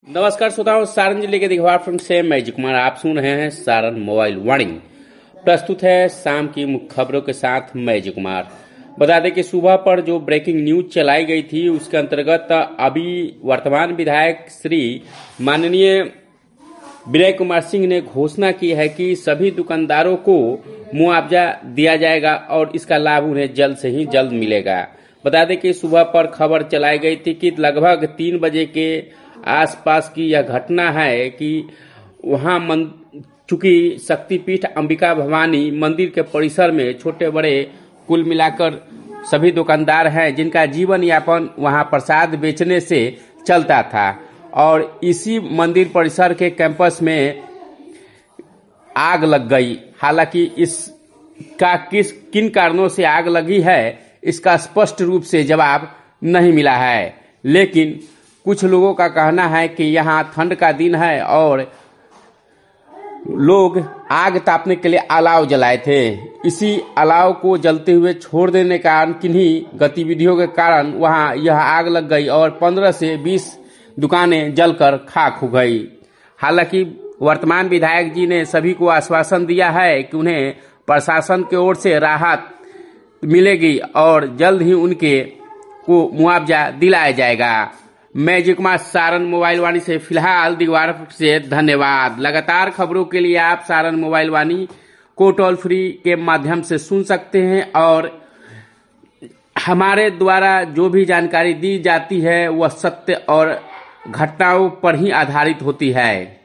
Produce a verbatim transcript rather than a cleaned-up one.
नमस्कार श्रोताओं, सारण जिले के दिघवार फ्रंट से मैं जी कुमार आप सुन रहे हैं सारण मोबाइल वाणी। प्रस्तुत है शाम की मुख्य खबरों के साथ मैं जी कुमार। बता दें कि सुबह पर जो ब्रेकिंग न्यूज चलाई गई थी उसके अंतर्गत अभी वर्तमान विधायक श्री माननीय विनय कुमार सिंह ने घोषणा की है कि सभी दुकानदारों को मुआवजा दिया जाएगा और इसका लाभ उन्हें जल्द से ही जल्द मिलेगा। बता दें कि सुबह पर खबर चलाई गई थी कि लगभग तीन बजे के आसपास की यह घटना है कि वहां चूंकि शक्तिपीठ अंबिका भवानी मंदिर के परिसर में छोटे बड़े कुल मिलाकर सभी दुकानदार हैं जिनका जीवन यापन वहां प्रसाद बेचने से चलता था और इसी मंदिर परिसर के कैंपस में आग लग गई। हालांकि इसका किस किन कारणों से आग लगी है इसका स्पष्ट रूप से जवाब नहीं मिला है, लेकिन कुछ लोगों का कहना है कि यहाँ ठंड का दिन है और लोग आग तापने के लिए अलाव जलाए थे। इसी अलाव को जलते हुए छोड़ देने के कारण किन्हीं गतिविधियों के कारण वहाँ यह आग लग गई और पंद्रह से बीस दुकानें जलकर खाक हो गई। हालांकि वर्तमान विधायक जी ने सभी को आश्वासन दिया है कि उन्हें प्रशासन की ओर से राहत मिलेगी और जल्द ही उनके को मुआवजा दिलाया जाएगा। मैं जी कुमार सारण मोबाइल वाणी से फिलहाल दिघवार से धन्यवाद। लगातार खबरों के लिए आप सारण मोबाइल वाणी को टोल फ्री के माध्यम से सुन सकते हैं और हमारे द्वारा जो भी जानकारी दी जाती है वह सत्य और घटनाओं पर ही आधारित होती है।